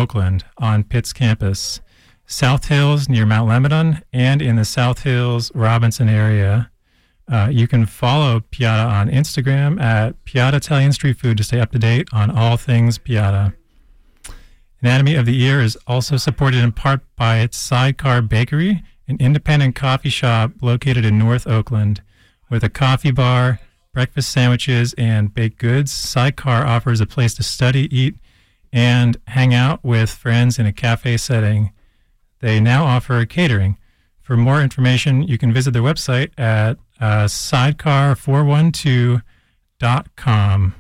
Oakland on Pitt's campus, South Hills near Mount Lebanon, and in the South Hills Robinson area. You can follow Piata on Instagram at Piata Italian Street Food to stay up to date on all things Piata. Anatomy of the Ear is also supported in part by its Sidecar Bakery, an independent coffee shop located in North Oakland. With a coffee bar, breakfast sandwiches, and baked goods, Sidecar offers a place to study, eat, and hang out with friends in a cafe setting. They now offer catering. For more information, you can visit their website at sidecar412.com.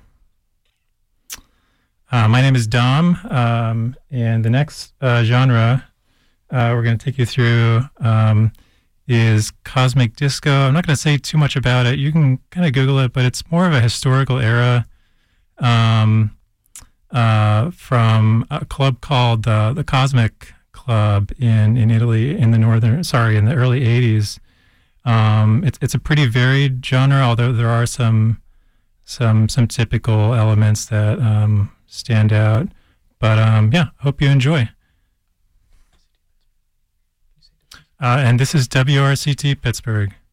My name is Dom, and the next genre we're going to take you through is Cosmic Disco. I'm not going to say too much about it. You can kind of Google it, but it's more of a historical era from a club called the Cosmic Club in Italy in the early 80s. It's a pretty varied genre, although there are some typical elements that stand out. But hope you enjoy. And this is WRCT Pittsburgh.